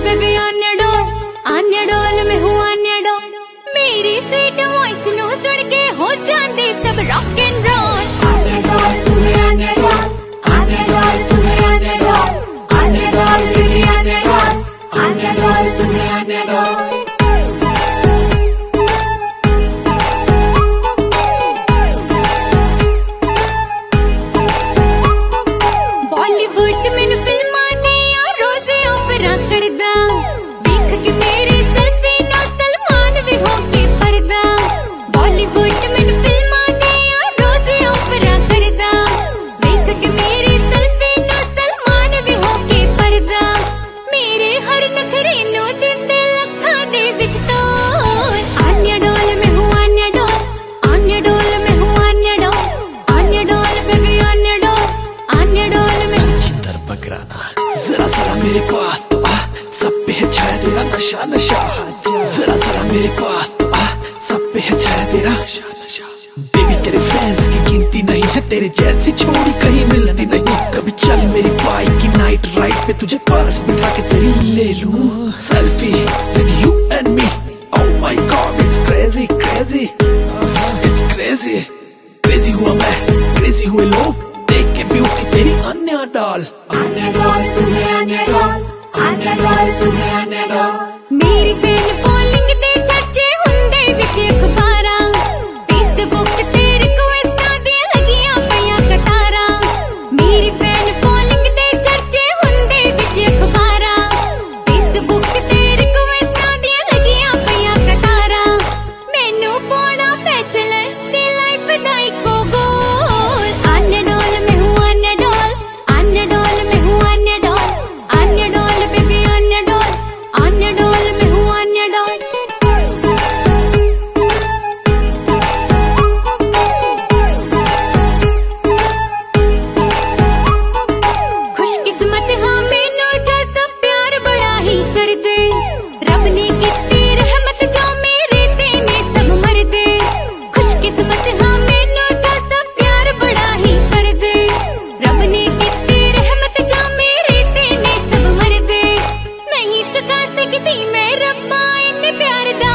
Baby Anya doll मैं हूँ Anya doll. मेरी स्वीट वॉइस नो सुन के हो जाते सब rock and roll. Anya doll तुम्हें आन्या डॉल, आन्या डॉल तुम्हें Anya doll, Anya doll baby Anya doll, Anya doll तुम्हें आन्या डॉल। बॉलीवुड मैंने फिल्मां दिया रोज़ ओपरा करदा, देख के मेरी सेल्फी ना सलमान भी होके पर्दा। बॉलीवुड मैंने फिल्मां दिया रोज़ ओपरा करदा, देख के मेरी सेल्फी ना सलमान भी होके पर्दा। मेरे हर नखरे नो दिंदे लखां दे विच तोल। आन्या डॉल मैं हूँ आन्या डॉल, आन्या डॉल मैं हूँ Anya doll, Anya doll baby Anya doll, Anya doll मैं। बकराना जरा जरा मेरे पास तो आ, सब पे है छाया तेरा नशा नशा। जरा जरा मेरे पास तो आ, सब पे है छाया तेरा नशा नशा। बेबी तेरे फैंस की गिनती नहीं है, तेरे जैसी छोड़ी कहीं मिलती नहीं। कभी चल मेरी बाइक की नाइट राइड पे तुझे पास बिठा के तेरी ले लूं selfie with you and me. Oh my god it's crazy crazy, it's crazy crazy हुआ मैं, क्रेजी हुए लोग देख के ब्यूटी तेरी आन्या डॉल। आन्या डॉल तुम्हें आन्या डॉल, आन्या डॉल तुम्हें आन्या डॉल। मेरी फैन फॉलोइंग दे चर्चे हुंदे विच अखबारां, फेसबुक ते रिक्वेस्टां दी लगियां पईयां कतारां। मेरी फैन फॉलोइंग दे चर्चे हुंदे विच अखबारां, फेसबुक ते रिक्वेस्टां दी लगियां पईयां कतारां। मैनू पाउणा बैचलर्स दी लाइफ दा इक्को गोल। आन्या डॉल मैं हूँ आन्या डॉल, आन्या डॉल मैं हूँ Anya doll, Anya doll baby Anya doll, Anya doll मैं हूँ आन्या डॉल। खुशकिस्मत हाँ मैनू जैसा प्यार बड़ा ही कर दे, रब ने कितनी रहमत जो मेरे ते ने सब मर दे। खुशकिस्मत हाँ मैनू जैसा प्यार बड़ा ही कर दे, रब ने कितनी रहमत जो मेरे ते ने सब मर दे। नहीं चुका सकती मैं रब्बा इन्ने प्यार दा